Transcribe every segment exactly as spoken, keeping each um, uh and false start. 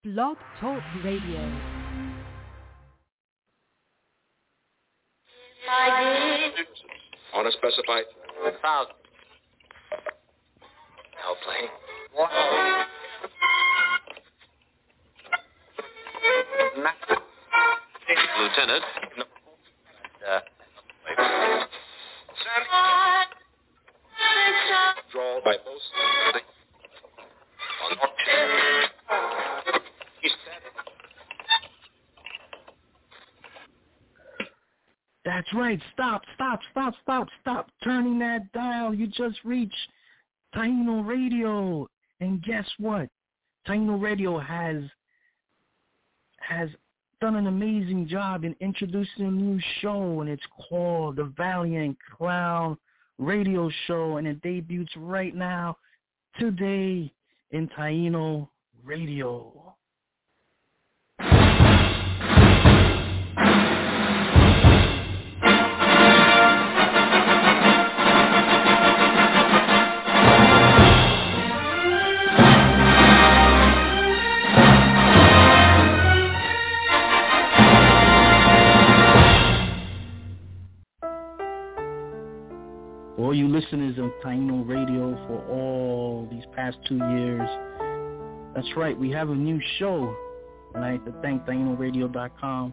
Blog Talk Radio. On a specified thousand. Airplane. What? Lieutenant. Uh, draw by post. That's right. Stop, stop, stop, stop, stop turning that dial. You just reached Taino Radio. And guess what? Taino Radio has has done an amazing job in introducing a new show, and it's called the Valiant Clown Radio Show, and it debuts right now, today, in Taino Radio. All you listeners of Taino Radio for all these past two years, that's right, we have a new show, and I have to thank Taino Radio dot com.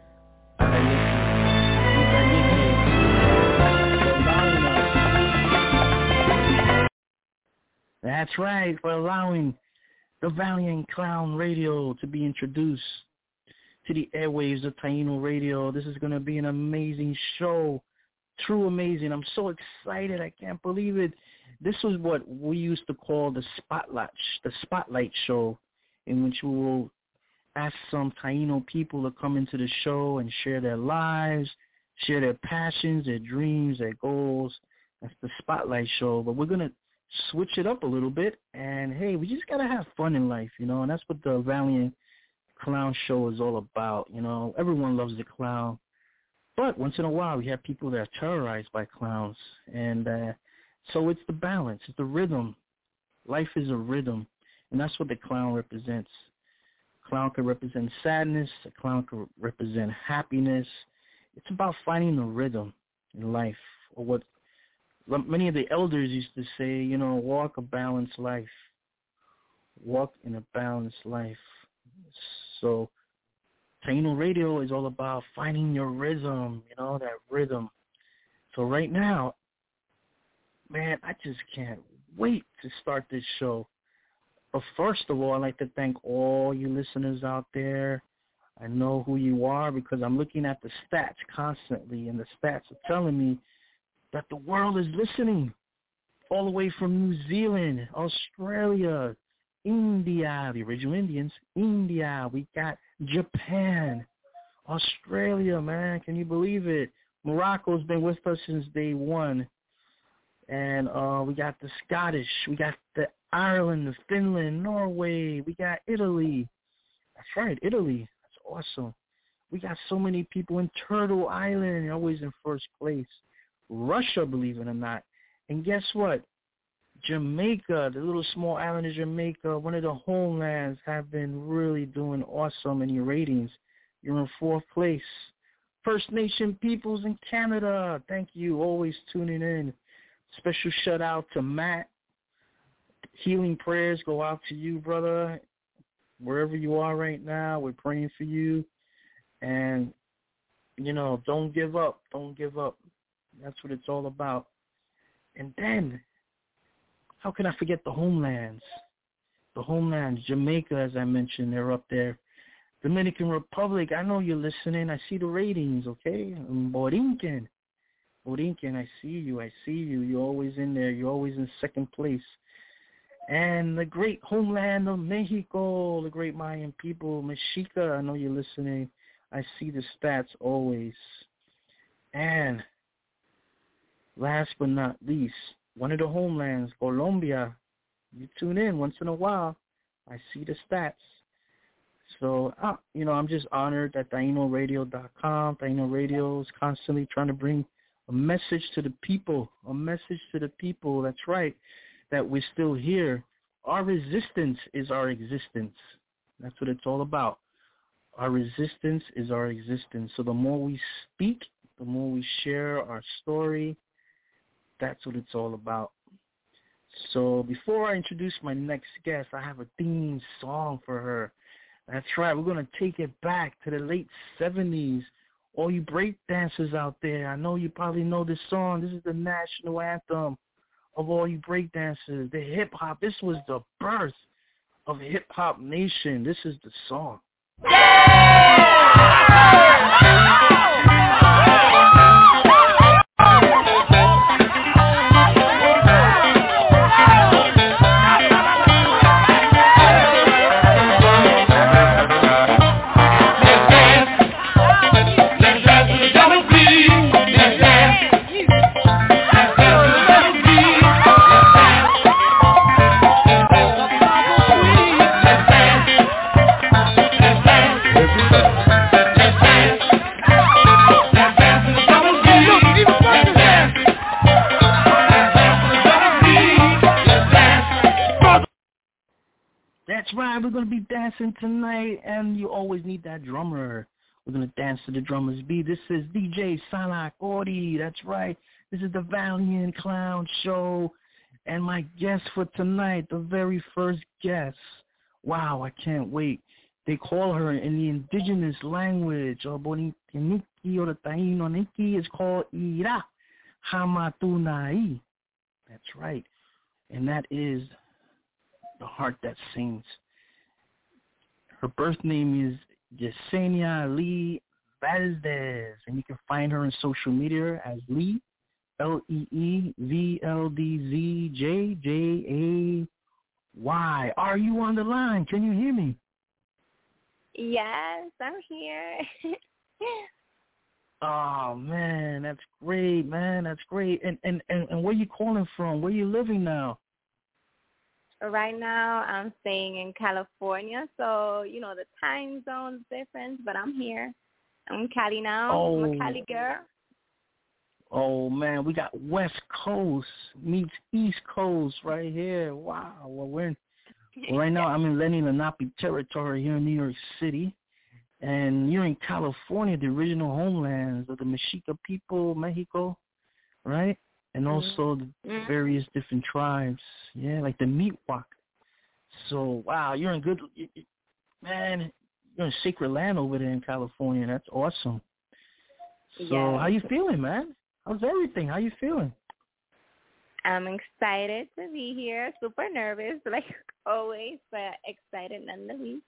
That's right, for allowing the Valiant Clown Radio to be introduced to the airwaves of Taino Radio. This is going to be an amazing show. True amazing. I'm so excited. I can't believe it. This was what we used to call the spotlight, the spotlight show, in which we will ask some Taino people to come into the show and share their lives, share their passions, their dreams, their goals. That's the spotlight show. But we're going to switch it up a little bit. And, hey, we just got to have fun in life, you know, and that's what the Valiant Clown Show is all about. You know, everyone loves the clown. But once in a while, we have people that are terrorized by clowns. And uh, so it's the balance. It's the rhythm. Life is a rhythm. And that's what the clown represents. A clown can represent sadness. A clown can represent happiness. It's about finding the rhythm in life. Or what many of the elders used to say, you know, walk a balanced life. Walk in a balanced life. So Taino Radio is all about finding your rhythm, you know, that rhythm. So right now, man, I just can't wait to start this show. But first of all, I'd like to thank all you listeners out there. I know who you are because I'm looking at the stats constantly, and the stats are telling me that the world is listening all the way from New Zealand, Australia, India, the original Indians, India. We got Japan, Australia, man. Can you believe it? Morocco's been with us since day one. And uh, we got the Scottish. We got the Ireland, the Finland, Norway. We got Italy. That's right, Italy. That's awesome. We got so many people in Turtle Island, always in first place. Russia, believe it or not. And guess what? Jamaica, the little small island of Jamaica, one of the homelands, have been really doing awesome in your ratings. You're in fourth place. First Nation peoples in Canada, thank you, always tuning in. Special shout out to Matt. Healing prayers go out to you, brother. Wherever you are right now, we're praying for you. And, you know, don't give up. Don't give up. That's what it's all about. And then, how can I forget the homelands? The homelands, Jamaica, as I mentioned, they're up there. Dominican Republic, I know you're listening. I see the ratings, okay? Borinquen. Borinquen, I see you. I see you. You're always in there. You're always in second place. And the great homeland of Mexico, the great Mayan people, Mexica, I know you're listening. I see the stats always. And last but not least, one of the homelands, Colombia. You tune in once in a while. I see the stats. So, uh, you know, I'm just honored that Taino Radio dot com, Taino Radio is constantly trying to bring a message to the people, a message to the people, that's right, that we're still here. Our resistance is our existence. That's what it's all about. Our resistance is our existence. So the more we speak, the more we share our story, that's what it's all about. So before I introduce my next guest, I have a theme song for her. That's right. We're going to take it back to the late seventies. All you break dancers out there, I know you probably know this song. This is the national anthem of all you break dancers, the hip-hop. This was the birth of hip-hop nation. This is the song. That's right, we're going to be dancing tonight, and you always need that drummer. We're going to dance to the drummer's beat. This is D J Salak Ori. That's right. This is the Valiant Clown Show, and my guest for tonight, the very first guest. Wow, I can't wait. They call her in the indigenous language, or Bonitiniki or the Taino Niki, is called Ira Hamatunai. That's right, and that is the heart that sings. Her birth name is Yesenia Lee Valdez, and you can find her on social media as Lee, L E E V L D Z J J A Y. Are you on the line? Can you hear me? Yes, I'm here. Oh, man, that's great, man. That's great. And, and, and, and where you calling from? Where you living now? Right now, I'm staying in California, so, you know, the time zone's different, but I'm here. I'm in Cali now. Oh. I'm a Cali girl. Oh, man, we got West Coast meets East Coast right here. Wow. Well, we're in, well, right now I'm in Lenny Lenape territory here in New York City, and you're in California, the original homelands of the Mexica people, Mexico, right? And also the various different tribes, yeah, like the Mi'kmaq. So, wow, you're in good, man, you're in sacred land over there in California. That's awesome. So, Yeah. how you feeling, man? How's everything? How you feeling? I'm excited to be here. Super nervous, like always, but excited nonetheless.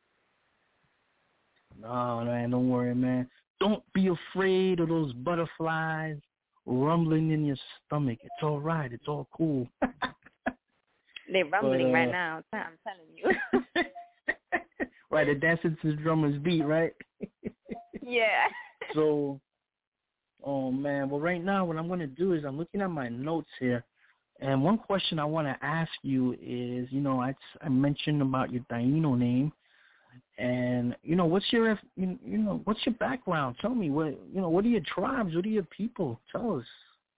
No, man, don't worry, man. Don't be afraid of those butterflies rumbling in your stomach. It's all right. It's all cool. They're rumbling but, uh, right now, I'm telling you. Right, they're dancing to the drummer's beat, right? Yeah. So, oh, man. Well, right now what I'm going to do is I'm looking at my notes here. And one question I want to ask you is, you know, I, I mentioned about your Taino name. And, you know, what's your, you know, what's your background? Tell me, what, you know, what are your tribes? What are your people? Tell us.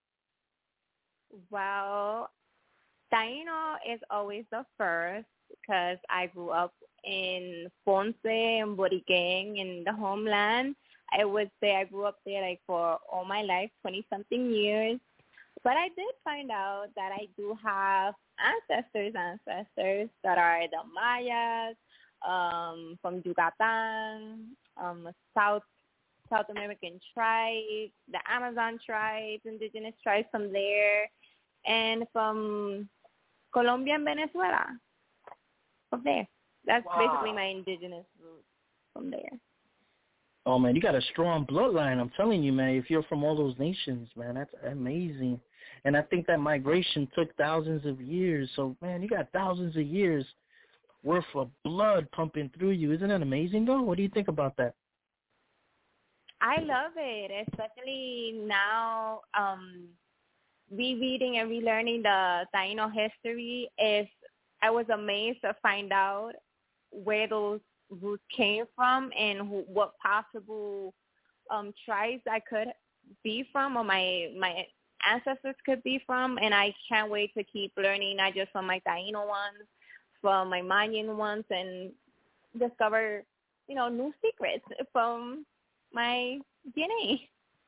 Well, Taino is always the first because I grew up in Ponce and Boriquén in the homeland. I would say I grew up there like for all my life, twenty-something years. But I did find out that I do have ancestors, ancestors that are the Mayas, um, from Yucatan, um, South South American tribes, the Amazon tribes, indigenous tribes from there, and from Colombia and Venezuela, from there. That's wow. basically my indigenous roots from there. Oh, man, you got a strong bloodline. I'm telling you, man, if you're from all those nations, man, that's amazing. And I think that migration took thousands of years. So, man, you got thousands of years worth of blood pumping through you. Isn't that amazing, though? What do you think about that? I love it, especially now um, rereading and relearning the Taino history. Is I was amazed to find out where those roots came from and who, what possible um, tribes I could be from, or my my ancestors could be from. And I can't wait to keep learning, not just from my Taino ones, from my Mayan ones, and discover, you know, new secrets from my D N A.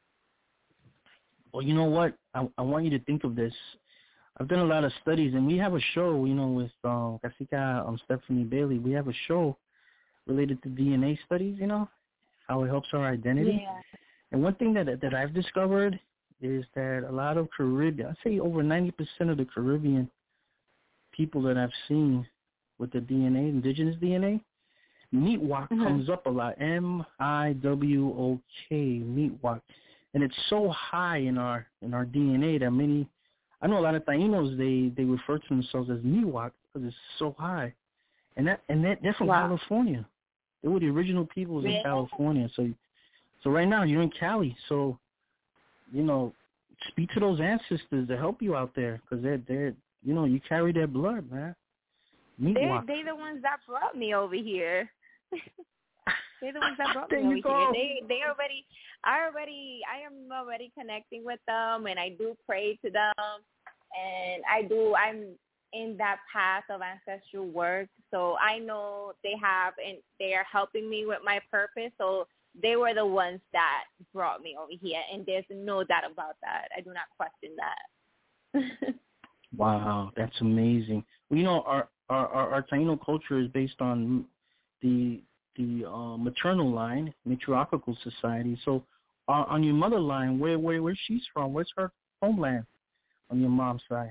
Well, you know what? I, I want you to think of this. I've done a lot of studies, and we have a show, you know, with um, Cacica um, Stephanie Bailey. We have a show related to D N A studies, you know, how it helps our identity. Yeah. And one thing that that I've discovered is that a lot of Caribbean, I'd say over ninety percent of the Caribbean people that I've seen with the D N A, indigenous D N A, Miwok mm-hmm. comes up a lot. M I W O K, Miwok. And it's so high in our in our D N A that many, I know a lot of Tainos, they, they refer to themselves as Miwok because it's so high. And that and that, they're from wow. California. They were the original peoples really? in California. So so right now you're in Cali. So, you know, speak to those ancestors to help you out there because they're, they're, you know, you carry their blood, man. They're, they're the ones that brought me over here. They're the ones that brought me over go. here. They they already, I already, I am already connecting with them, and I do pray to them, and I do, I'm in that path of ancestral work, so I know they have, and they are helping me with my purpose, so they were the ones that brought me over here, and there's no doubt about that. I do not question that. Wow, that's amazing. Well, you know, our, our, our, our Taino culture is based on the the uh, maternal line, matriarchal society. So uh, on your mother line, where, where where she's from? Where's her homeland on your mom's side?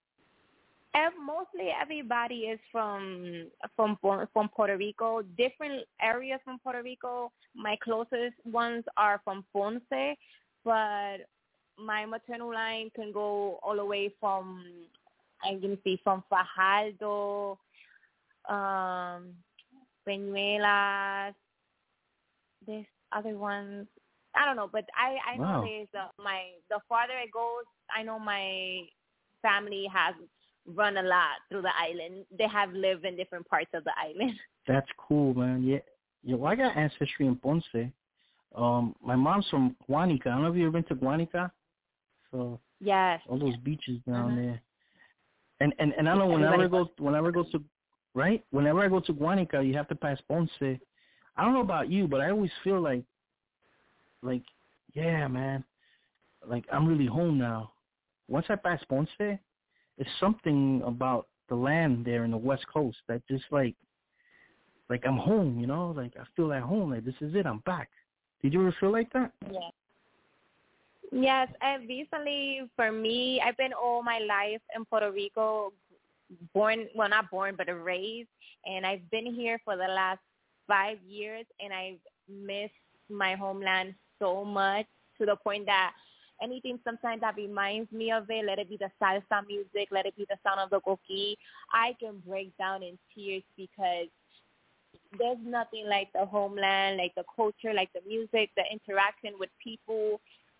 And mostly everybody is from from from Puerto Rico. Different areas from Puerto Rico. My closest ones are from Ponce, but my maternal line can go all the way from, I can see, from Fajardo, um, Peñuelas, there's other ones. I don't know, but I, I wow. know there's uh, my, the farther it goes, I know my family has run a lot through the island. They have lived in different parts of the island. That's cool, man. Yeah, yeah. Well, I got ancestry in Ponce. Um, my mom's from Guanica. I don't know if you've ever been to Guanica. So yes, all those yes. beaches down mm-hmm. there. And and and I know whenever I go whenever I go to right whenever I go to Guanica, you have to pass Ponce. I don't know about you, but I always feel like like yeah, man, like I'm really home now. Once I pass Ponce, it's something about the land there in the West Coast that just like like I'm home, you know, like I feel at home. Like this is it, I'm back. Did you ever feel like that? Yeah. Yes, and recently for me, I've been all my life in Puerto Rico, born, well, not born, but raised, and I've been here for the last five years, and I've missed my homeland so much to the point that anything sometimes that reminds me of it, let it be the salsa music, let it be the sound of the coqui, I can break down in tears because there's nothing like the homeland, like the culture, like the music, the interaction with people.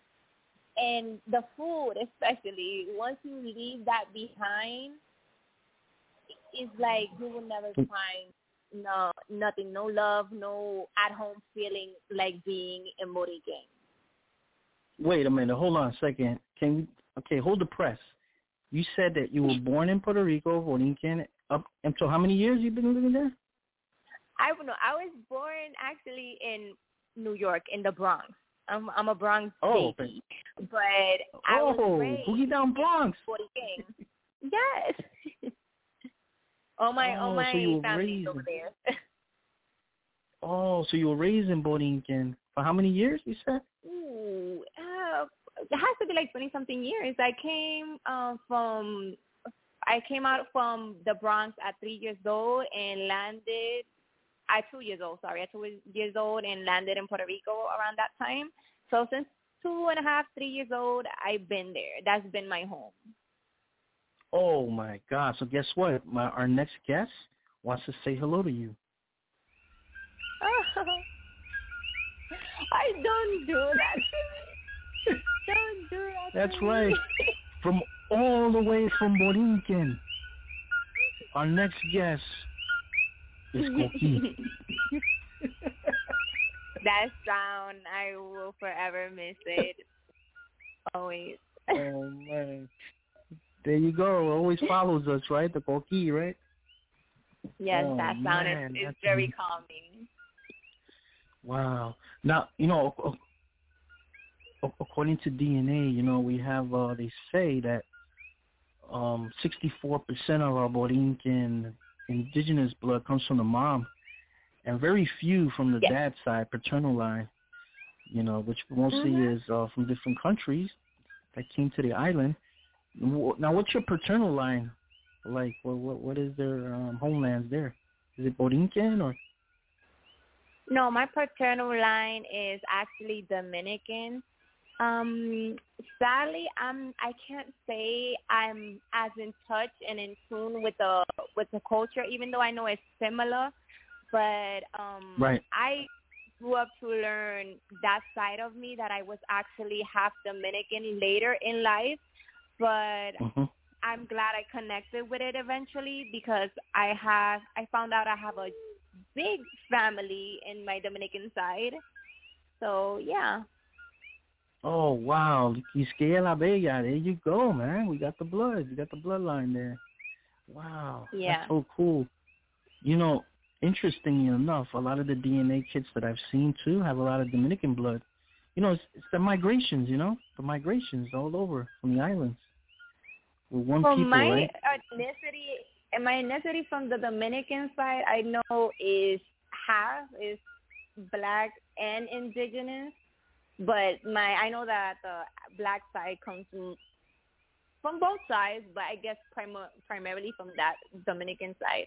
And the food, especially, once you leave that behind, it's like you will never find no nothing, no love, no at-home feeling like being in Borinquen. Wait a minute. Hold on a second. Can you, okay, hold the press. You said that you were born in Puerto Rico, Borinquen, up until how many years you've been living there? I don't know. I was born actually in New York, in the Bronx. I'm I'm a Bronx oh, baby, but I oh, was raised boogie down Bronx. in yes. all my oh, all my so family's over there. oh, so you were raised in Borinquen for how many years? You said? Ooh, uh, it has to be like twenty something years. I came uh, from I came out from the Bronx at three years old and landed. At two years old, sorry, at two years old and landed in Puerto Rico around that time. So since two and a half, three years old, I've been there. That's been my home. Oh, my God. So guess what? My, our next guest wants to say hello to you. Oh, I don't do that. Don't do that. That's right. From all the way from Borinquen, our next guest is Coqui. That sound, I will forever miss it. Always. Oh, man. There you go. Always follows us, right? The Coqui, right? Yes, Oh that sound is, man, is that's very amazing. calming. Wow. Now, you know, ac- ac- according to D N A, you know, we have, uh, they say that um, sixty-four percent of our Borinquen indigenous blood comes from the mom, and very few from the Yes. dad side, paternal line, you know, which mostly Mm-hmm. is uh, from different countries that came to the island. Wh- Now, what's your paternal line like? What, what, what is their um, homelands there? Is it Borinquen or? No, my paternal line is actually Dominican. Um, sadly, I'm I can't say I'm as in touch and in tune with the with the culture, even though I know it's similar. But um, Right. I grew up to learn that side of me, that I was actually half Dominican later in life. But Mm-hmm. I'm glad I connected with it eventually, because I have I found out I have a big family in my Dominican side. So yeah. Oh, wow. Quisqueya La Bella. There you go, man. We got the blood. We got the bloodline there. Wow. That's Yeah. so cool. You know, interestingly enough, a lot of the D N A kits that I've seen, too, have a lot of Dominican blood. You know, it's, it's the migrations, you know, the migrations all over from the islands. We're one Well, people, my right? ethnicity, and my ethnicity from the Dominican side, I know is half is black and indigenous, but my I know that the black side comes from from both sides, but I guess prim- primarily from that Dominican side.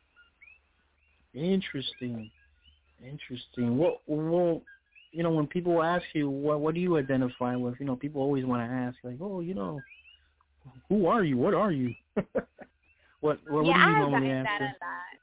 Interesting. Interesting. Well, well, you know, when people ask you, what what do you identify with? You know, people always want to ask, like, oh, you know, who are you? What are you? what, what what Yeah, do you I have normally gotten that answer? a lot.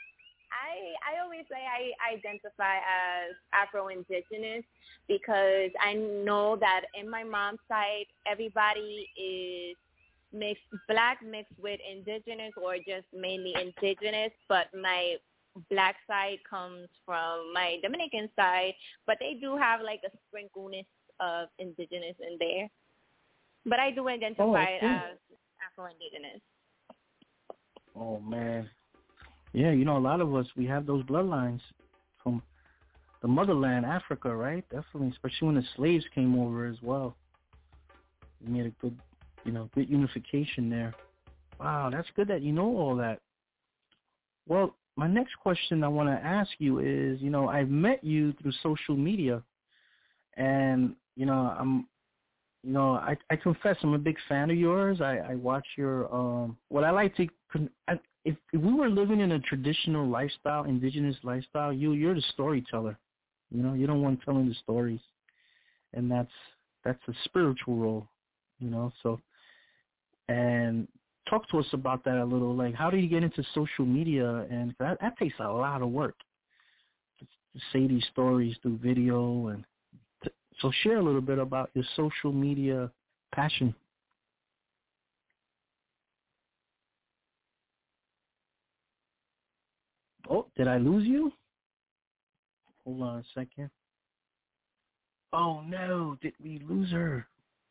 I I always say I identify as Afro-Indigenous, because I know that in my mom's side, everybody is mixed, black mixed with indigenous, or just mainly indigenous. But my black side comes from my Dominican side, but they do have like a sprinkleness of indigenous in there. But I do identify Oh, it cool. as Afro-Indigenous. Oh man, yeah. You know, a lot of us we have those bloodlines from the motherland, Africa, right? Definitely, especially when the slaves came over as well. We made a good, you know, good unification there. Wow, that's good that you know all that. Well, my next question I want to ask you is, you know, I've met you through social media, and you know, I'm, you know, I I confess I'm a big fan of yours. I I watch your um. What I like to, con- I, if if we were living in a traditional lifestyle, indigenous lifestyle, you you're the storyteller. You know, you're the one telling the stories, and that's that's a spiritual role. You know, so and talk to us about that a little. Like, how do you get into social media? And that, that takes a lot of work to, to say these stories through video. And to, so share a little bit about your social media passion. Oh, did I lose you? Hold on a second. Oh no, did we lose her?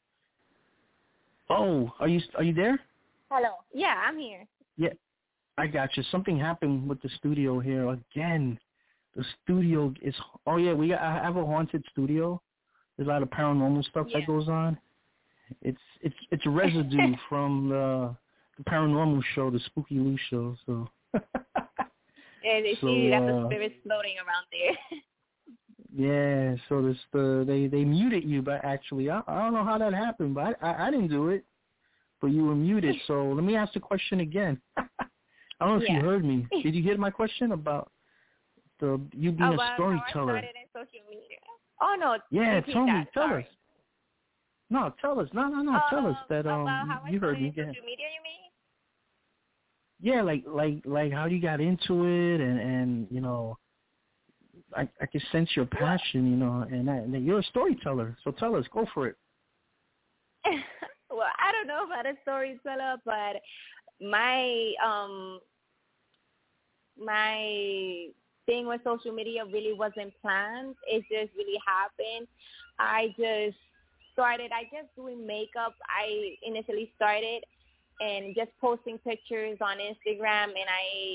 Oh, are you are you there? Hello. Yeah, I'm here. Yeah, I got you. Something happened with the studio here again. The studio is. Oh yeah, we got, I have a haunted studio. There's a lot of paranormal stuff Yeah. that goes on. It's it's it's a residue from the, the paranormal show, the Spooky Lou show. So. And you so, see, you got the uh, spirits floating around there. Yeah, so this the they they muted you, but actually I I don't know how that happened, but I I, I didn't do it, but you were muted. So let me ask the question again. I don't know if you Yeah. heard me. Did you hear my question about the you being About a how I storyteller? started in social media. Oh no, Yeah, repeat tell me, that. tell Sorry. us. No, tell us. No, no, no, tell us Um, that about how um I you heard started me. in Go ahead. social media, you mean? Yeah, like like like how you got into it, and and you know. I, I can sense your Well, passion, you know, and, I, and you're a storyteller. So tell us, go for it. well, I don't know about a storyteller, but my um my thing with social media really wasn't planned. It just really happened. I just started, I guess, doing makeup. I initially started and just posting pictures on Instagram, and I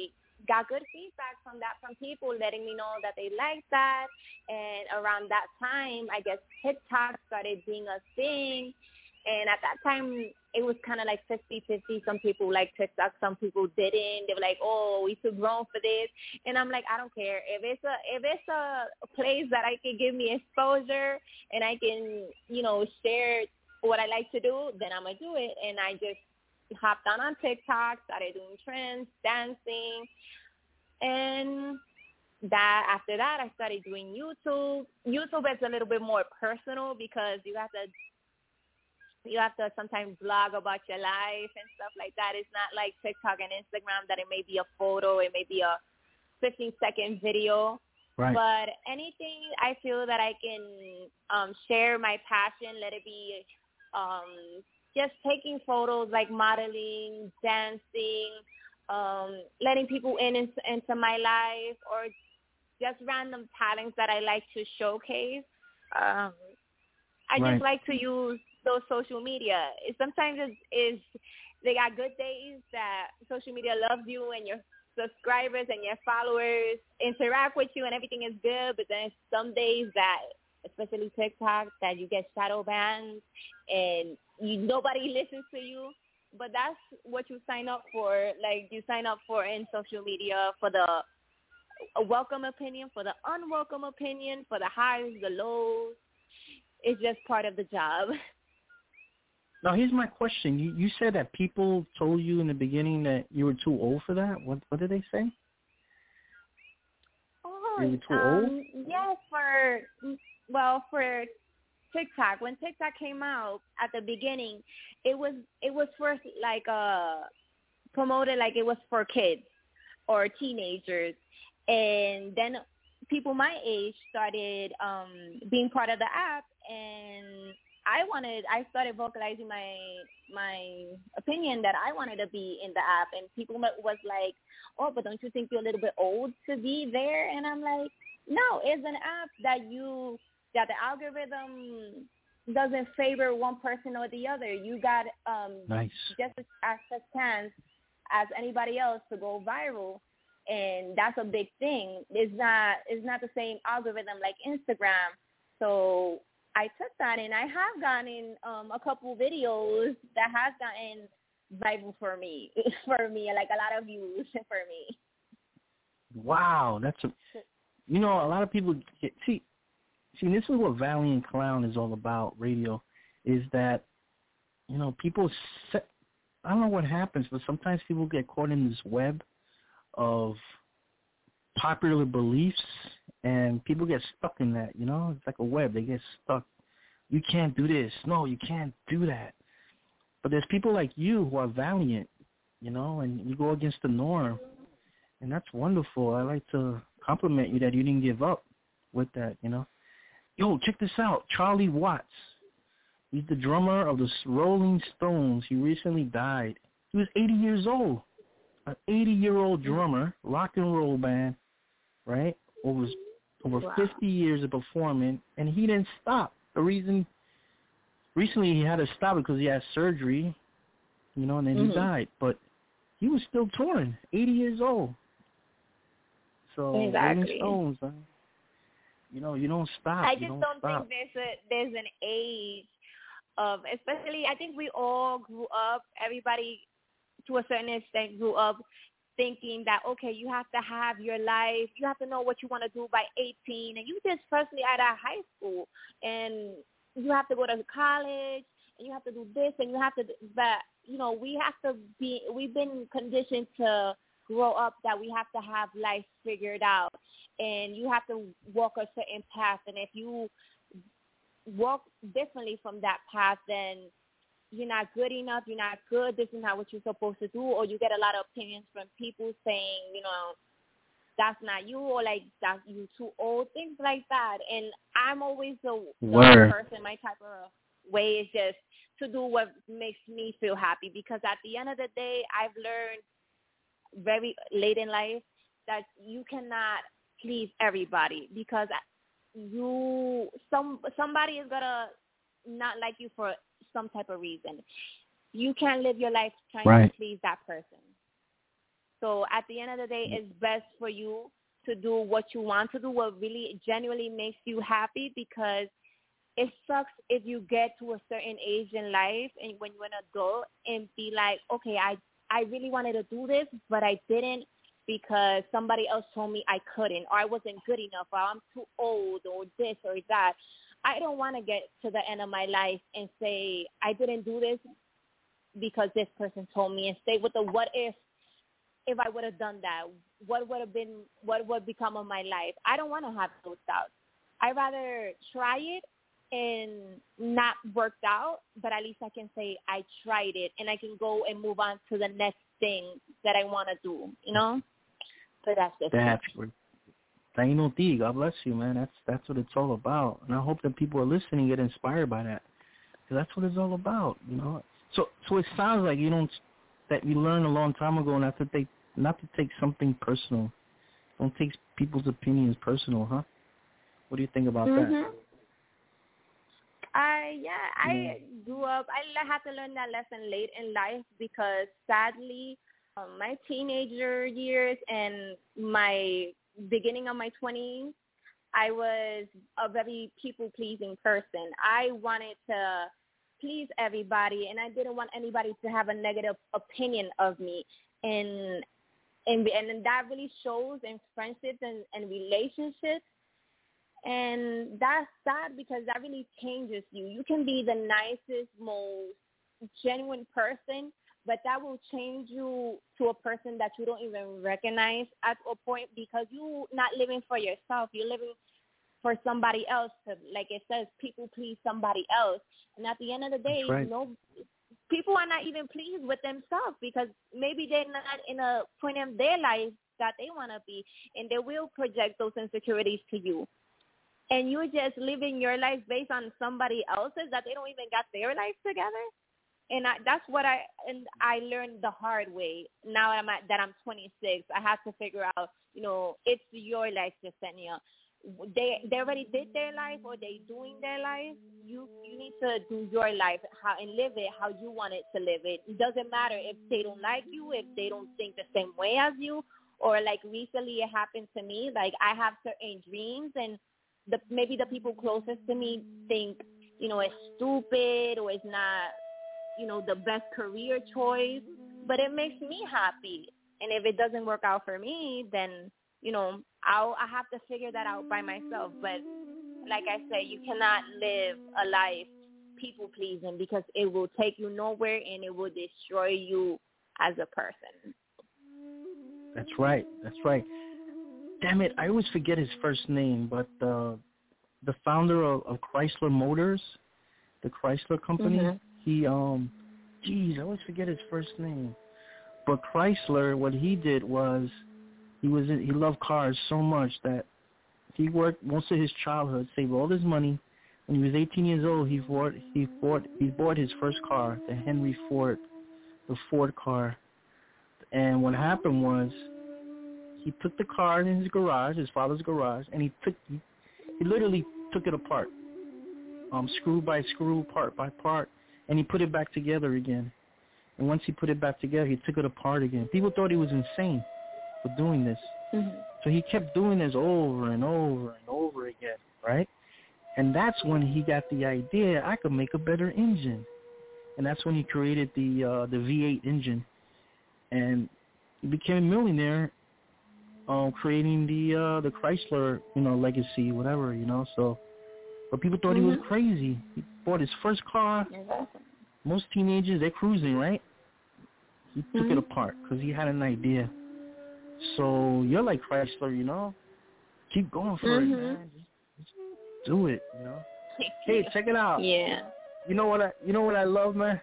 got good feedback from that from people letting me know that they liked that. And around that time, I guess TikTok started being a thing. And at that time, it was kind of like fifty-fifty. Some people liked TikTok, some people didn't. They were like, "Oh, we too grown for this." And I'm like, I don't care. If it's a if it's a place that I can give me exposure and I can, you know, share what I like to do, then I'm gonna do it. And I just hopped on on TikTok, started doing trends, dancing, and that after that, I started doing YouTube. YouTube is a little bit more personal because you have to. You have to sometimes blog about your life and stuff like that. It's not like TikTok and Instagram that it may be a photo, it may be a fifteen-second video. Right. But anything I feel that I can um, share my passion, let it be um, just taking photos like modeling, dancing, um, letting people in into, into my life, or just random talents that I like to showcase. Um, I Right. just like to use those social media. It, sometimes it's, it's they got good days that social media loves you and your subscribers and your followers interact with you and everything is good, but then some days that, especially TikTok, that you get shadow banned and you, nobody listens to you. But that's what you sign up for. Like, you sign up for in social media for the a welcome opinion, for the unwelcome opinion, for the highs, the lows. It's just part of the job. Now, here's my question. You, you said that people told you in the beginning that you were too old for that. What what did they say? Oh, you were too um, old? yes, for, well, for TikTok. When TikTok came out at the beginning, it was it was first like uh, promoted like it was for kids or teenagers. And then people my age started um, being part of the app, and I wanted, I started vocalizing my my opinion that I wanted to be in the app, and people was like, "Oh, but don't you think you're a little bit old to be there?" And I'm like, "No, it's an app that you that the algorithm doesn't favor one person or the other. You got um, Nice. just as a chance as anybody else to go viral." And that's a big thing. It's not it's not the same algorithm like Instagram. So I took that, and I have gotten um, a couple videos that has gotten viral for me, for me, like a lot of views for me. Wow, that's a. You know, a lot of people get, see. See, this is what Valiant Clown is all about. Radio is that, you know, people. Set, I don't know what happens, but sometimes people get caught in this web of popular beliefs, and people get stuck in that, you know? It's like a web. They get stuck. You can't do this. No, you can't do that. But there's people like you who are valiant, you know, and you go against the norm, and that's wonderful. I like to compliment you that you didn't give up with that, you know? Yo, check this out. Charlie Watts. He's the drummer of the Rolling Stones. He recently died. He was eighty years old. An eighty-year-old drummer, rock and roll band, right? Over over Wow. fifty years of performing, and he didn't stop. The reason, recently he had to stop because he had surgery, you know, and then mm-hmm. he died. But he was still touring, eighty years old. So Exactly. Rolling Stones, huh? You know, you don't stop. I you just don't, don't stop. think there's a there's an age of, especially I think we all grew up, everybody to a certain extent grew up thinking that, okay, you have to have your life, you have to know what you want to do by eighteen, and you just firstly out of high school, and you have to go to college, and you have to do this, and you have to, but, you know, we have to be, we've been conditioned to grow up that we have to have life figured out, and you have to walk a certain path, and if you walk differently from that path, then you're not good enough, you're not good, this is not what you're supposed to do, or you get a lot of opinions from people saying, you know, that's not you, or like, that's you too old, things like that. And I'm always the, the person, my type of way is just to do what makes me feel happy, because at the end of the day, I've learned very late in life that you cannot please everybody, because you, some somebody is going to not like you for some type of reason. You can't live your life trying right. to please that person. So at the end of the day, it's best for you to do what you want to do, what really genuinely makes you happy, because it sucks if you get to a certain age in life and when you're an adult and be like, okay, I, I really wanted to do this, but I didn't because somebody else told me I couldn't, or I wasn't good enough, or I'm too old, or this or that. I don't want to get to the end of my life and say I didn't do this because this person told me, and stay with the what if, if I would have done that, what would have been, what would become of my life? I don't want to have those doubts. I'd rather try it and not worked out, but at least I can say I tried it, and I can go and move on to the next thing that I want to do, you know? So that's just That's great. Taino D, God bless you, man. That's that's what it's all about. And I hope that people are listening and get inspired by that. Because that's what it's all about, you know? So so it sounds like you don't, that you learned a long time ago not to take, not to take something personal. Don't take people's opinions personal, huh? What do you think about mm-hmm. that? I yeah, I grew up. I had to learn that lesson late in life because sadly, um, my teenager years and my beginning of my twenties, I was a very people-pleasing person. I wanted to please everybody, and I didn't want anybody to have a negative opinion of me. And and and that really shows in friendships and, and relationships. And that's sad because that really changes you. You can be the nicest, most genuine person, but that will change you to a person that you don't even recognize at a point because you're not living for yourself. You're living for somebody else to, like it says, people please somebody else. And at the end of the day, right. you know, people are not even pleased with themselves because maybe they're not in a point in their life that they want to be, and they will project those insecurities to you. And you're just living your life based on somebody else's that they don't even got their life together. And I, that's what I and I learned the hard way. Now I'm at, that I'm twenty-six, I have to figure out, you know, it's your life, Yesenia. They they already did their life, or they doing their life. You you need to do your life how and live it how you want it to live it. It doesn't matter if they don't like you, if they don't think the same way as you, or like recently it happened to me. Like I have certain dreams, and the maybe the people closest to me think, you know, it's stupid or it's not, you know, the best career choice, but it makes me happy. And if it doesn't work out for me, then, you know, I'll I have to figure that out by myself. But like I said, you cannot live a life people pleasing because it will take you nowhere and it will destroy you as a person. That's right. That's right. Damn it, I always forget his first name, but uh, the founder of, of Chrysler Motors, the Chrysler company, mm-hmm. he, um, geez, I always forget his first name. But Chrysler, what he did was, he was he loved cars so much that he worked most of his childhood, saved all his money. When he was eighteen years old, he bought he bought he bought his first car, the Henry Ford, the Ford car. And what happened was, he took the car in his garage, his father's garage, and he took he, he literally took it apart, um, screw by screw, part by part, and he put it back together again. And once he put it back together, he took it apart again. People thought he was insane for doing this. Mm-hmm. So he kept doing this over and over and over again, right? And that's when he got the idea, I could make a better engine. And that's when he created the uh, the V eight engine. And he became a millionaire um, creating the uh, the Chrysler, you know, legacy, whatever, you know. So, but people thought mm-hmm. he was crazy. He bought his first car. Exactly. Most teenagers, they're cruising, right? He mm-hmm. took it apart because he had an idea. So you're like Chrysler, you know. Keep going for mm-hmm. it, man. Just, just do it, you know. Hey, check it out. Yeah. You know what I? You know what I love, man.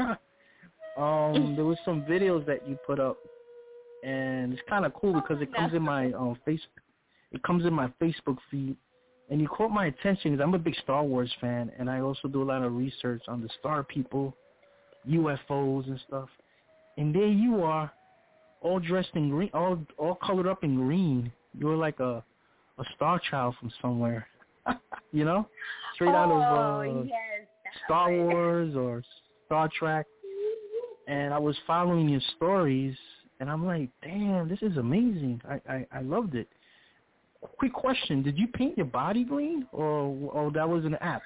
um, there was some videos that you put up, and it's kind of cool because it comes in my um face. It comes in my Facebook feed, and you caught my attention because I'm a big Star Wars fan, and I also do a lot of research on the Star People, U F Os and stuff. And there you are, all dressed in green, all all colored up in green. You're like a a star child from somewhere, you know, straight oh, out of uh, yes, Star Wars or Star Trek. And I was following your stories, And I'm like, damn, this is amazing. I, I, I loved it. Quick question: did you paint your body green, or or that was an app?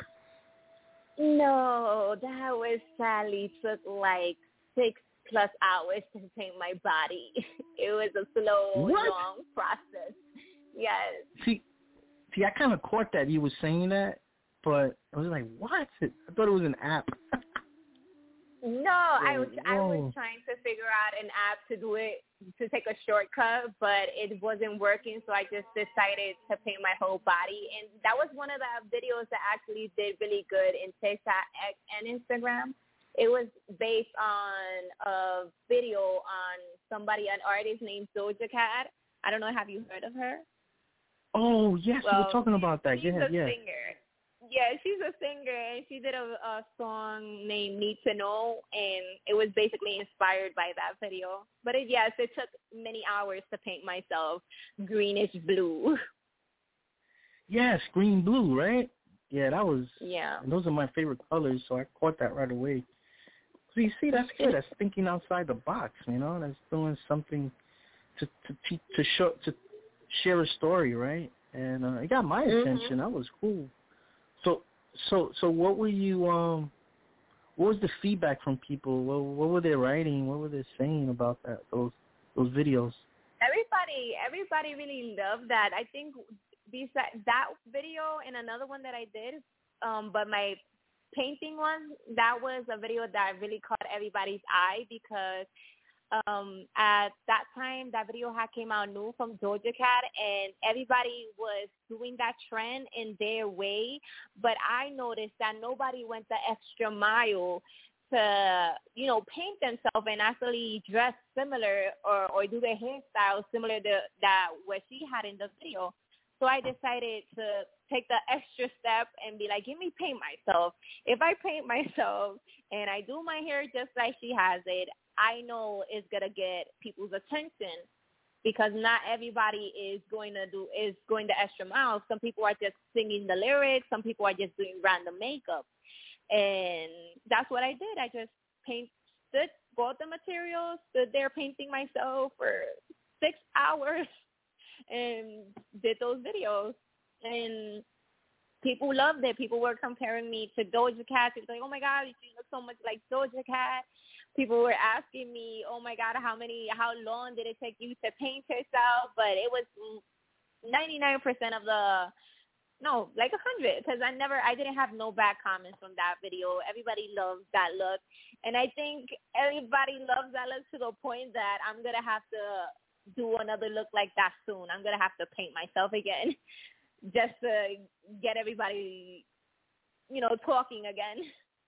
No, that was sadly took like six plus hours to paint my body. It was a slow, What? long process. Yes. See, see, I kind of caught that you were saying that, but I was like, what? I thought it was an app. No, I was I Whoa. was trying to figure out an app to do it, to take a shortcut, but it wasn't working, so I just decided to paint my whole body. And that was one of the videos that actually did really good in TikTok and Instagram. It was based on a video on somebody, an artist named Doja Cat. I don't know, have you heard of her? Oh, yes, Well, we were talking about that. She's Yeah, a yeah. singer. Yeah, she's a singer, and she did a, a song named Need to Know, and it was basically inspired by that video. But it, yes, it took many hours to paint myself greenish blue. Yes, green blue, right? Yeah, that was. Yeah. And those are my favorite colors, so I caught that right away. So you see, that's good. That's thinking outside the box, you know. That's doing something to to te- to show to share a story, right? And uh, it got my Mm-hmm. attention. That was cool. So so so what were you um what was the feedback from people? What what were they writing? What were they saying about that those those videos? Everybody, everybody really loved that. I think besides that video and another one that I did, um, but my painting one, that was a video that really caught everybody's eye because um, at that time, that video had came out new from Doja Cat, and everybody was doing that trend in their way. But I noticed that nobody went the extra mile to, you know, paint themselves and actually dress similar or, or do their hairstyle similar to that what she had in the video. So I decided to take the extra step and be like, give me paint myself. If I paint myself and I do my hair just like she has it, I know it's going to get people's attention because not everybody is going to do, is going the extra mile. Some people are just singing the lyrics. Some people are just doing random makeup. And that's what I did. I just paint, stood, bought the materials, stood there painting myself for six hours and did those videos. And people loved it. People were comparing me to Doja Cat. They were like, oh, my God, you look so much like Doja Cat. People were asking me, oh, my God, how many, how long did it take you to paint yourself? But it was ninety-nine percent of the, no, like one hundred, because I never, I didn't have no bad comments from that video. Everybody loves that look. And I think everybody loves that look to the point that I'm going to have to do another look like that soon. I'm going to have to paint myself again just to get everybody, you know, talking again.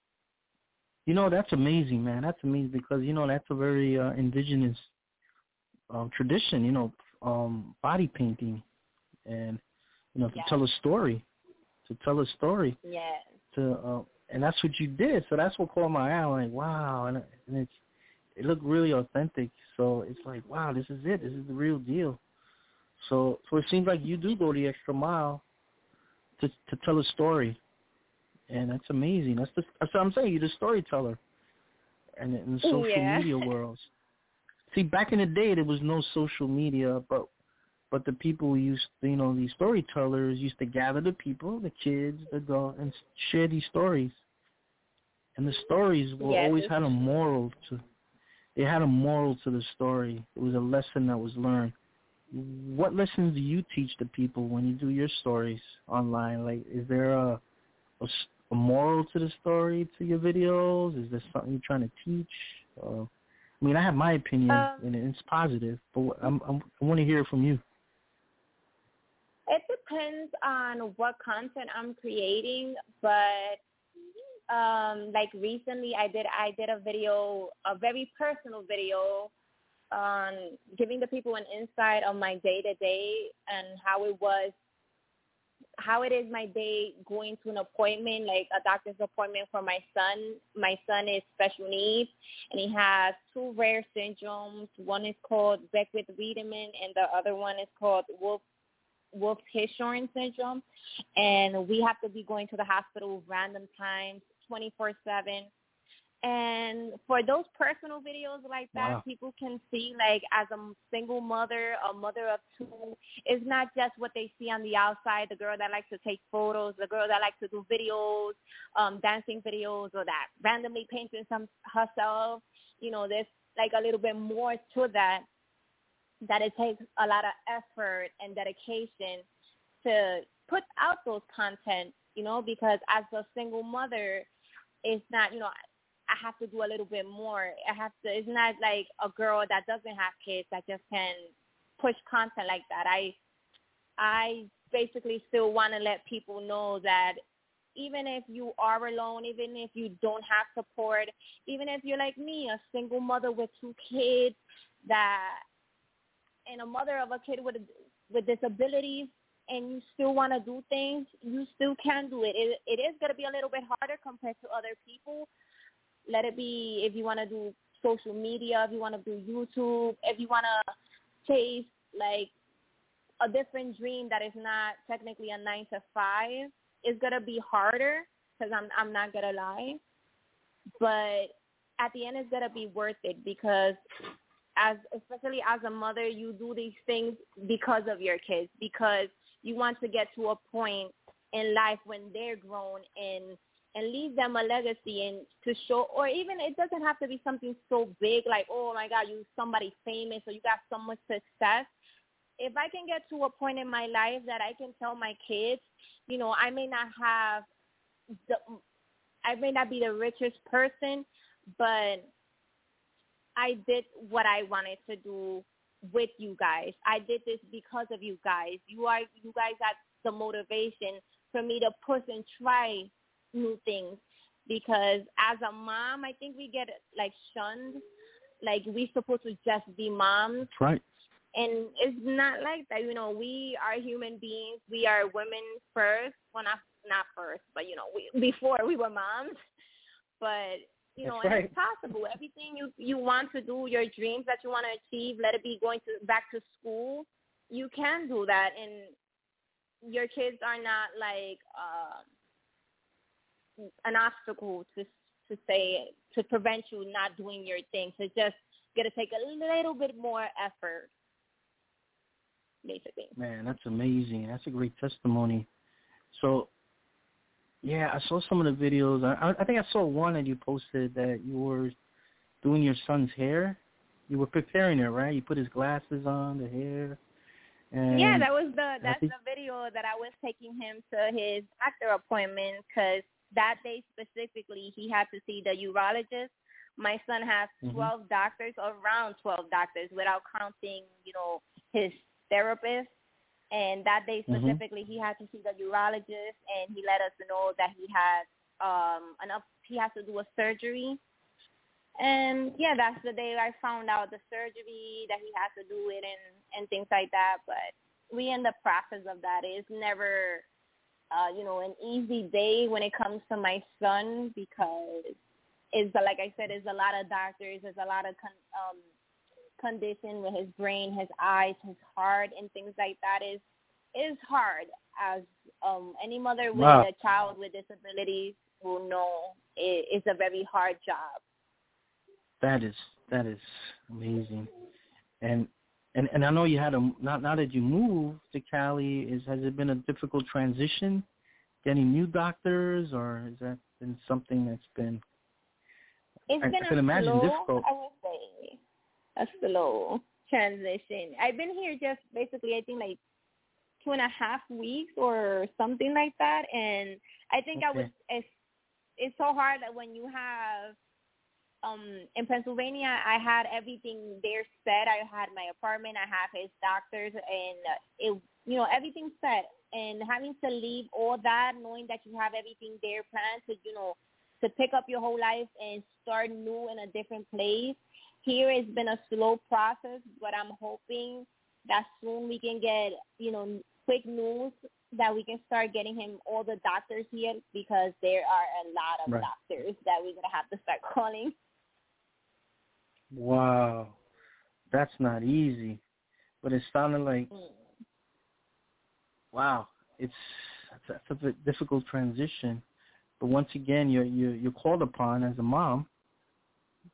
You know, that's amazing, man. That's amazing because, you know, that's a very uh, indigenous uh, tradition, you know, um, body painting and, you know, to Yes. tell a story, to tell a story. Yes. To, uh, and that's what you did. So that's what caught my eye. I'm like, wow. And, and it's, it looked really authentic. So it's like, wow, this is it. This is the real deal. So, so it seems like you do go the extra mile to to tell a story. And that's amazing. That's, the, that's what I'm saying. You're the storyteller and in the social Yeah. media world. See, back in the day, there was no social media, but but the people used, you know, these storytellers used to gather the people, the kids, the adults, and share these stories. And the stories will Yes, always it's had a true. moral to. They had a moral to the story. It was a lesson that was learned. What lessons do you teach the people when you do your stories online? Like, is there a a, a moral to the story to your videos? Is there something you're trying to teach? Uh, I mean, I have my opinion, Um, and it's positive, but I'm, I'm, I want to hear it from you. It depends on what content I'm creating, but um, like recently I did I did a video, a very personal video on giving the people an insight on my day-to-day and how it was, how it is my day going to an appointment, like a doctor's appointment for my son. My son is special needs, and he has two rare syndromes. One is called Beckwith-Wiedemann, and the other one is called Wolf Wolff-Hirschhorn syndrome. And we have to be going to the hospital random times, twenty-four seven. And for those personal videos like that, Wow. people can see, like, as a single mother, a mother of two, it's not just what they see on the outside, the girl that likes to take photos, the girl that likes to do videos, um, dancing videos, or that randomly painting some herself. You know, there's, like, a little bit more to that, that it takes a lot of effort and dedication to put out those content, you know, because as a single mother, it's not, you know, I have to do a little bit more. I have to. It's not like a girl that doesn't have kids that just can push content like that. I, I basically still want to let people know that even if you are alone, even if you don't have support, even if you're like me, a single mother with two kids, that, and a mother of a kid with with disabilities, and you still want to do things, you still can do it. It, it is going to be a little bit harder compared to other people. Let it be if you want to do social media, if you want to do YouTube, if you want to chase, like, a different dream that is not technically a nine to five, it's going to be harder, because I'm, I'm not going to lie. But at the end, it's going to be worth it, because as especially as a mother, you do these things because of your kids, because you want to get to a point in life when they're grown and and leave them a legacy, and to show, or even it doesn't have to be something so big like, oh my God, you somebody famous or you got so much success. If I can get to a point in my life that I can tell my kids, you know, I may not have the, I may not be the richest person, but I did what I wanted to do with you guys. I did this because of you guys. You are, you guys are the motivation for me to push and try new things, because as a mom, I think we get, like, shunned, like we supposed to just be moms. That's right. And it's not like that. You know, we are human beings. We are women first. Well, not not first, but, you know, we, before we were moms. But, you know, That's and right. it's possible. Everything you, you want to do, your dreams that you want to achieve, let it be going to back to school, you can do that. And your kids are not like uh, an obstacle to to say to prevent you not doing your thing. So just gonna take a little bit more effort, basically. Man, that's amazing. That's a great testimony. So, yeah, I saw some of the videos. I, I think I saw one that you posted that you were doing your son's hair. You were preparing it, right? You put his glasses on, the hair. And yeah, that was the that's think, the video that I was taking him to his doctor appointment, because that day specifically he had to see the urologist. My son has twelve mm-hmm. doctors, around twelve doctors, without counting, you know, his therapist. And that day specifically, mm-hmm. he had to see the urologist, and he let us know that he had um enough. He has to do a surgery. And yeah, that's the day I found out the surgery, that he has to do it, and and things like that. But we in the process of that. It's never, uh, you know, an easy day when it comes to my son, because it's, like I said, there's a lot of doctors, there's a lot of con- um, condition with his brain, his eyes, his heart, and things like that. Is is hard. As um, any mother with wow. a child with disabilities will know, it, it's a very hard job. That is that is amazing, and and and I know you had a now now that you moved to Cali, is has it been a difficult transition, getting new doctors, or has that been something that's been? It's I, been I a can imagine slow, difficult. I would say, a slow transition. I've been here just basically, I think, like two and a half weeks or something like that, and I think okay. I would. It's it's so hard that when you have. Um, in Pennsylvania, I had everything there set. I had my apartment, I had his doctors, and it, you know, everything set. And having to leave all that, knowing that you have everything there planned to, you know, to pick up your whole life and start new in a different place. Here it's been a slow process, but I'm hoping that soon we can get, you know, quick news that we can start getting him all the doctors here, because there are a lot of right. doctors that we're going to have to start calling. Wow, that's not easy, but it sounded like, mm. wow, it's that's a, that's a difficult transition. But once again, you're you're you're called upon as a mom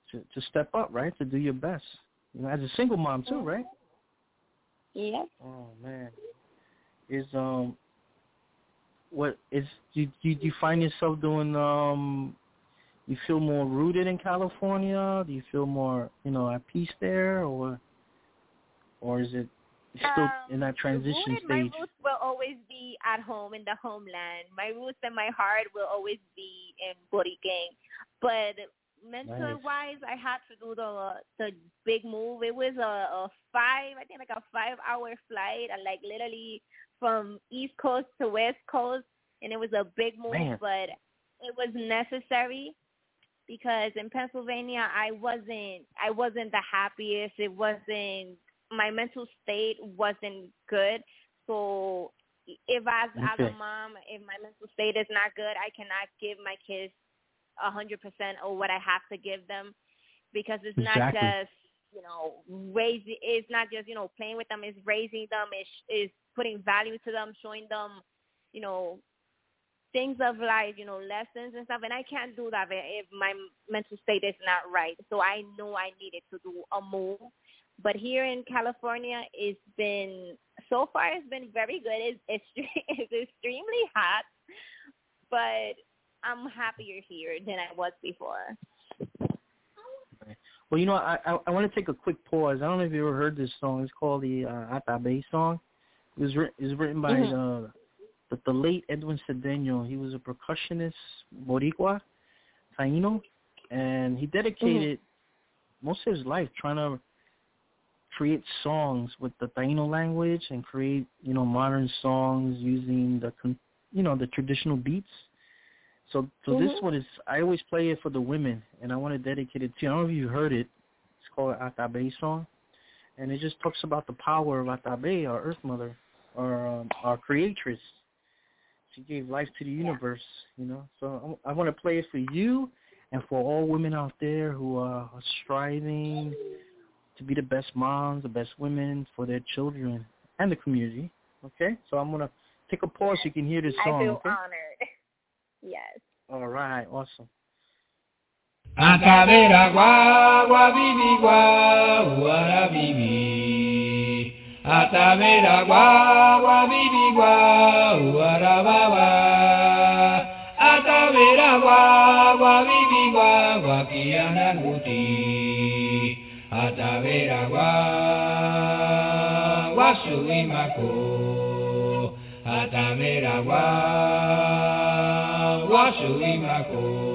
to, to step up, right? To do your best. You know, as a single mom too, right? Yep. Oh man, is um, what is do you, do you find yourself doing um? You feel more rooted in California? Do you feel more, you know, at peace there, or or is it still Um, in that transition rooted, stage? my roots will always be at home in the homeland. My roots and my heart will always be in Boriquén. But mentally Nice. wise, I had to do the the big move. It was a, a five, I think like a five hour flight, uh, like literally from East Coast to West Coast, and it was a big move, Man. but it was necessary. Because in Pennsylvania, I wasn't, I wasn't the happiest. It wasn't, my mental state wasn't good. So if as, Okay. as a mom, if my mental state is not good, I cannot give my kids a hundred percent of what I have to give them, because it's Exactly. not just, you know, raising, it's not just, you know, playing with them. It's raising them. It's, it's putting value to them, showing them, you know, things of life, you know, lessons and stuff, and I can't do that if my mental state is not right. So I know I needed to do a move. But here in California, it's been, so far it's been very good. It's, it's, it's extremely hot, but I'm happier here than I was before. Well, you know, I I, I want to take a quick pause. I don't know if you ever heard this song. It's called the uh, Atabe song. It was, writ- it was written by Mm-hmm. the The, the late Edwin Cedeno. He was a percussionist, Boricua, Taino, and he dedicated mm-hmm. most of his life trying to create songs with the Taino language and create, you know, modern songs using the, you know, the traditional beats. So, so mm-hmm. this one is, I always play it for the women, and I want to dedicate it to you. I don't know if you heard it. It's called Atabe song, and it just talks about the power of Atabe, our Earth Mother, or um, our creatress. She gave life to the universe, yeah. you know. So I, I want to play it for you and for all women out there who are striving to be the best moms, the best women for their children and the community. Okay? So I'm going to take a pause so you can hear this song. I feel okay? honored. Yes. All right. Awesome. Atavera gua gua bibi gua gua bibi. Atavera gua gua bibi gua gua baba. Atavera gua gua bibi gua gua kiana guti. Atavera gua gua suimako. Atavera gua gua suimako.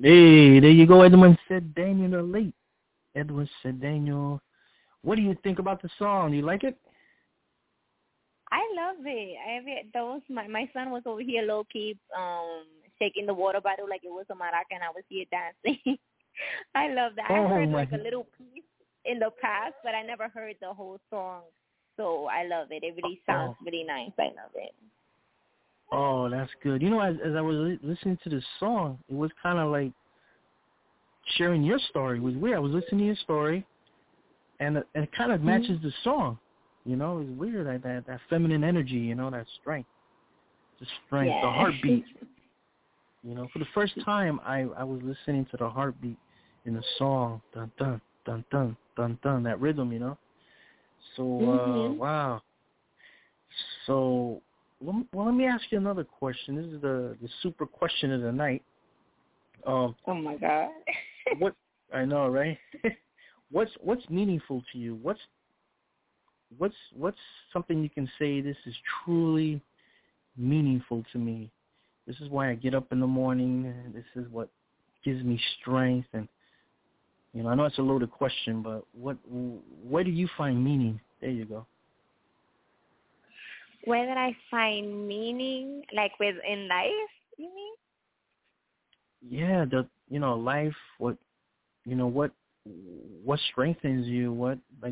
Hey, there you go, Edwin Cedeno the late. Edwin Cedeno. What do you think about the song? Do you like it? I love it. I have it. Those my my son was over here low key um shaking the water bottle like it was a maraca, and I was here dancing. I love that. I Oh, heard my. like a little piece in the past, but I never heard the whole song. So I love it. It really sounds Oh. really nice. I love it. Oh, that's good. You know, as, as I was li- listening to this song, it was kind of like sharing your story. It was weird. I was listening to your story, and it, and it kind of matches Mm-hmm. the song. You know, it's weird, like that, that feminine energy, you know, that strength. The strength, the Yeah. heartbeat. You know, for the first time, I, I was listening to the heartbeat in the song. Dun, dun, dun, dun, dun, dun, that rhythm, you know. So, uh, Mhm. wow. So, well, well, let me ask you another question. This is the, the super question of the night. Um, Oh my God. what I know, right? what's what's meaningful to you? What's what's what's something you can say this is truly meaningful to me? This is why I get up in the morning. This is what gives me strength. And you know, I know it's a loaded question, but what where do you find meaning? There you go. Where did I find meaning, like within life? You mean? Yeah, the you know life. What you know what what strengthens you? What like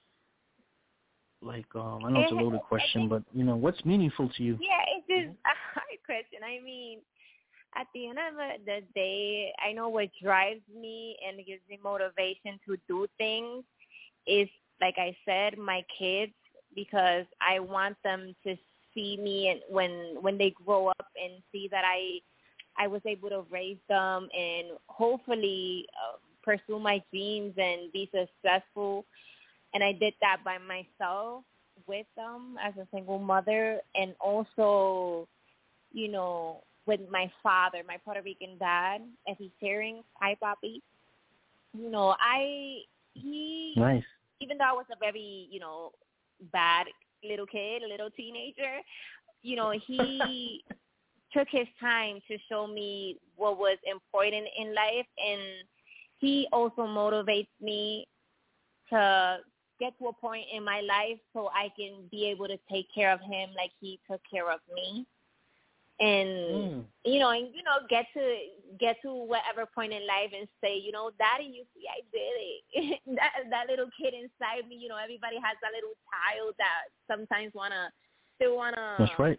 like um I know it's a It, loaded I question, think, but you know what's meaningful to you? yeah, it's just a hard question. I mean, at the end of the the day, I know what drives me and gives me motivation to do things is, like I said, my kids, because I want them to see me and when when they grow up and see that I I was able to raise them and hopefully uh, pursue my dreams and be successful. And I did that by myself with them as a single mother, and also, you know, with my father, my Puerto Rican dad, as he's hearing, hi, Papi. You know, I, he, Nice. even though I was a very, you know, bad little kid, a little teenager, you know, he took his time to show me what was important in life, and he also motivates me to get to a point in my life so I can be able to take care of him like he took care of me. And, Mm. you know, and, you know, get to get to whatever point in life and say, you know, Daddy, you see, I did it. that that little kid inside me, you know, everybody has that little child that sometimes wanna still wanna. That's right.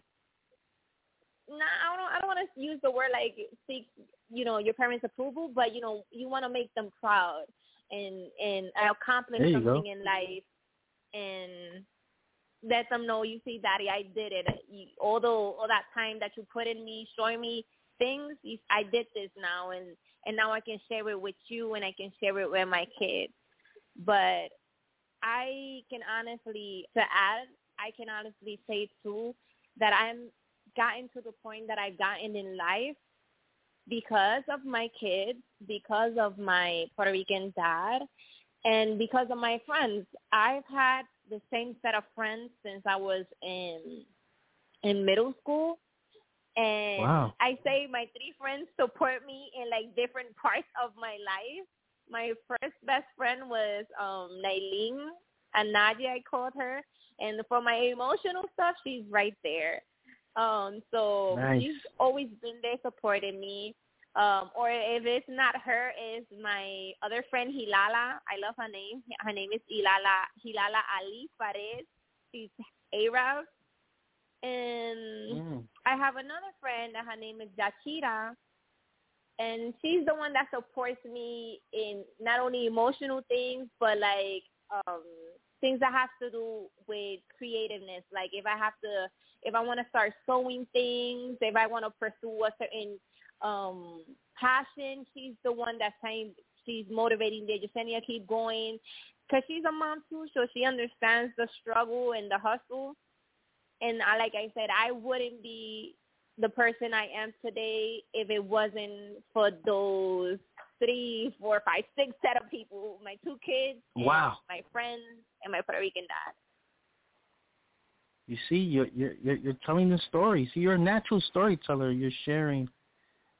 No, I don't. I don't want to use the word like seek, you know, your parents' approval, but you know, you want to make them proud and and accomplish There you something go. in life, and let them know, you see, Daddy, I did it. You, although all that time that you put in me, showing me things, you, I did this now, and and now I can share it with you, and I can share it with my kids. But I can honestly, to add, I can honestly say too that I'm gotten to the point that I've gotten in life because of my kids, because of my Puerto Rican dad, and because of my friends. I've had the same set of friends since I was in in middle school. And Wow. I say my three friends support me in like different parts of my life. My first best friend was um Nailin, and Nadia, I called her. And for my emotional stuff, she's right there. Um, so Nice. she's always been there supporting me. Um, or if it's not her, it's my other friend, Hilala. I love her name. Her name is Hilala, Hilala Ali Fares. She's Arab. And Mm. I have another friend, that her name is Jachira. And she's the one that supports me in not only emotional things, but like um, things that have to do with creativeness. Like if I have to, if I want to start sewing things, if I want to pursue a certain um, passion, she's the one that's saying, she's motivating me. Yesenia, keep going. Because she's a mom too, so she understands the struggle and the hustle. And I, like I said, I wouldn't be the person I am today if it wasn't for those three, four, five, six set of people, my two kids, Wow. my friends, and my Puerto Rican dad. You see, you're, you're you're you're telling the story. See, you're a natural storyteller. You're sharing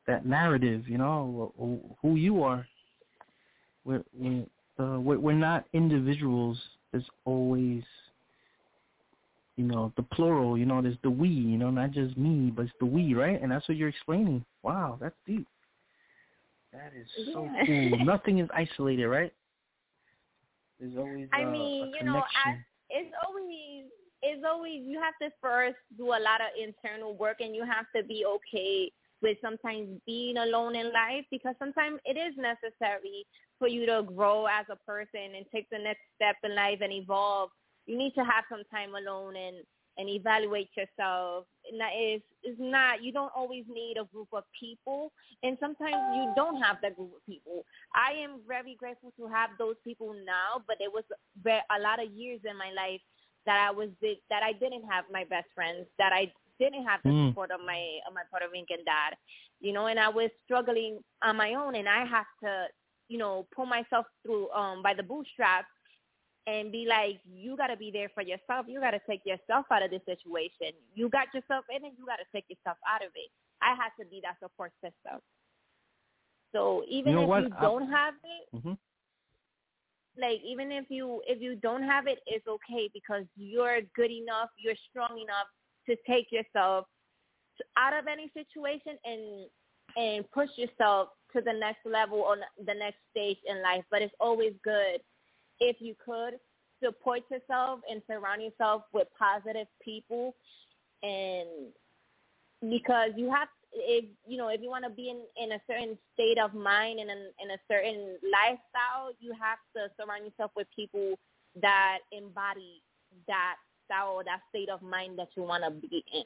that narrative, you know, who you are. We're we're, uh, we're not individuals. There's always, you know, the plural. You know, there's the we. You know, not just me, but it's the we, right? And that's what you're explaining. Wow, that's deep. That is so yeah. cool. Nothing is isolated, right? There's always uh, I mean, a you connection. know, I, it's always, it's always, you have to first do a lot of internal work, and you have to be okay with sometimes being alone in life, because sometimes it is necessary for you to grow as a person and take the next step in life and evolve. You need to have some time alone and, and evaluate yourself. And that is, is not, you don't always need a group of people, and sometimes you don't have that group of people. I am very grateful to have those people now, but it was a lot of years in my life that I was that I didn't have my best friends, that I didn't have the mm. support of my of my Puerto Rican dad, you know, and I was struggling on my own, and I have to, you know, pull myself through um, by the bootstraps and be like, you got to be there for yourself. You got to take yourself out of this situation. You got yourself in it. You got to take yourself out of it. I had to be that support system. So even you know if what? you I, don't have it, mm-hmm. like even if you if you don't have it, it's okay, because you're good enough, you're strong enough to take yourself out of any situation and and push yourself to the next level or the next stage in life. But it's always good if you could support yourself and surround yourself with positive people, and because you have, if you know, if you want to be in, in a certain state of mind and in, in a certain lifestyle, you have to surround yourself with people that embody that style or that state of mind that you want to be in.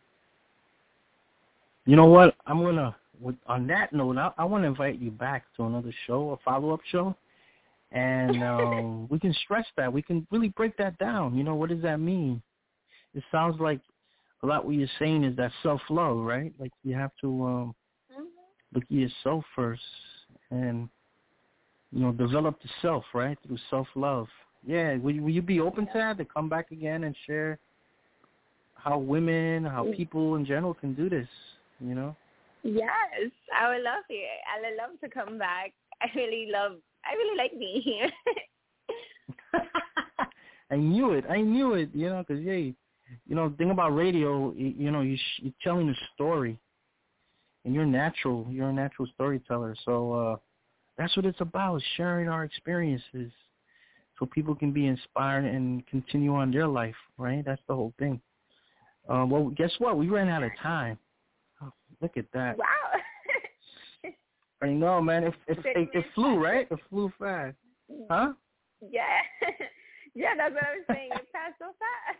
You know what? I'm gonna, with, on that note, I, I want to invite you back to another show, a follow-up show, and um, we can stress that. We can really break that down. You know, what does that mean? It sounds like a lot what you're saying is that self-love, right? Like you have to um, mm-hmm. look at yourself first and, you know, develop the self, right, through self-love. Yeah, will you, will you be open to that, to come back again and share how women, how people in general can do this, you know? Yes, I would love it. I would love to come back. I really love, I really like being here. I knew it. I knew it, you know, because, yeah, you know, the thing about radio, you, you know, you sh- you're telling a story, and you're natural. You're a natural storyteller. So uh, that's what it's about, sharing our experiences so people can be inspired and continue on their life, right? That's the whole thing. Uh, well, guess what? We ran out of time. Oh, look at that. Wow. I know, man. It, it, it, it flew, right? It flew fast. Huh? Yeah. Yeah, that's what I was saying. It passed so fast.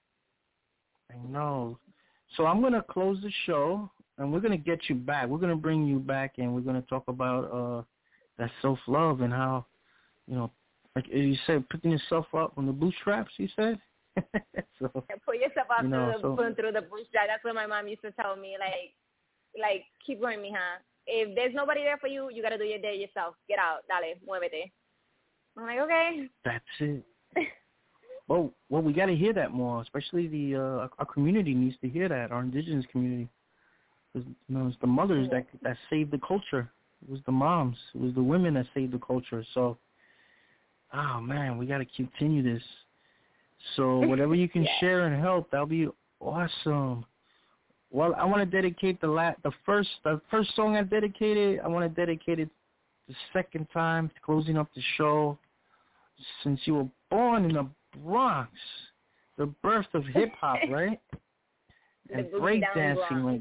I know. So I'm going to close the show, and we're going to get you back. We're going to bring you back, and we're going to talk about uh, that self-love and how, you know, like you said, picking yourself up from the bootstraps, you said? So, put yourself up you know, through, so, the, through the bootstrap. That's what my mom used to tell me. Like, like keep going, mija. If there's nobody there for you, you got to do your day yourself. Get out. Dale, muévete. I'm like, okay. That's it. Well, well, we got to hear that more, especially the uh, our community needs to hear that, our indigenous community. Because, you know, it's the mothers that that saved the culture. It was the moms. It was the women that saved the culture. So, oh, man, we got to continue this. So whatever you can yeah. share and help, that'll be awesome. Well, I want to dedicate the la- the first the first song I dedicated. I want to dedicate it the second time, closing up the show. Since you were born in the Bronx, the birth of hip hop, right? And breakdancing, like,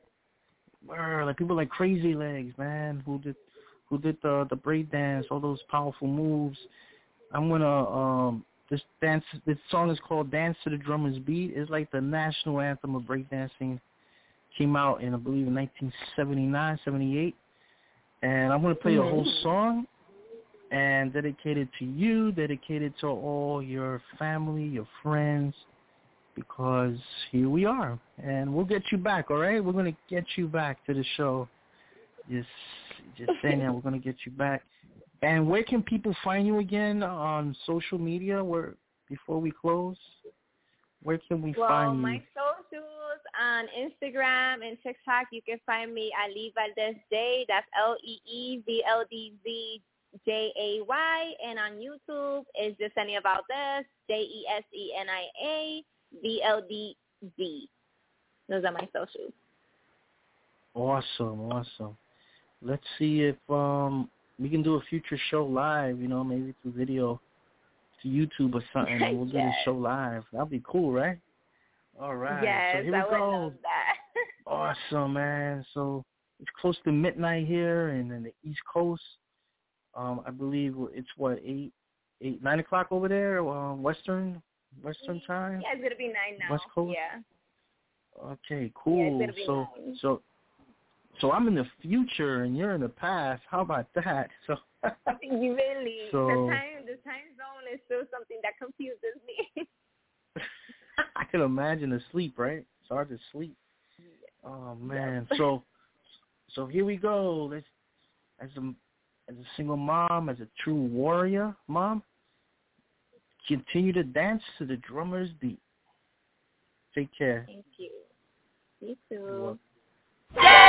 brr, like people like Crazy Legs, man, who did who did the the breakdance, all those powerful moves. I'm gonna um. This dance, this song is called "Dance to the Drummer's Beat." It's like the national anthem of breakdancing. Came out in, I believe, in nineteen seventy-nine, seventy-eight. And I'm going to play mm-hmm. the whole song and dedicate it to you, dedicate it to all your family, your friends, because here we are. And we'll get you back, all right? We're going to get you back to the show. Just, just saying that we're going to get you back. And where can people find you again on social media? Where before we close, where can we well, find you? Well, my socials on Instagram and TikTok. You can find me at Lee Valdez J. That's L E E V L D Z J A Y. And on YouTube, it's Yesenia Valdez, J E S E N I A V L D Z. Those are my socials. Awesome, awesome. Let's see if um we can do a future show live, you know, maybe through video to YouTube or something. And we'll do Yes. the show live. That'll be cool, right? All right. Yes, so here we I would go. love that. Awesome, man. So it's close to midnight here and in the East Coast. Um, I believe it's what, eight, eight, nine o'clock over there, uh, Western, Western time. Yeah, it's gonna be nine now. West Coast. Yeah. Okay, Yeah, cool. it's gonna be so, nine. so, so I'm in the future and you're in the past. How about that? So, You really So- the time the time zone is still something that confuses me. I can imagine the sleep, right? It's hard to sleep. Oh man. So, so here we go. Let's, as a as a single mom, as a true warrior mom, continue to dance to the drummer's beat. Take care. Thank you. You too. Well,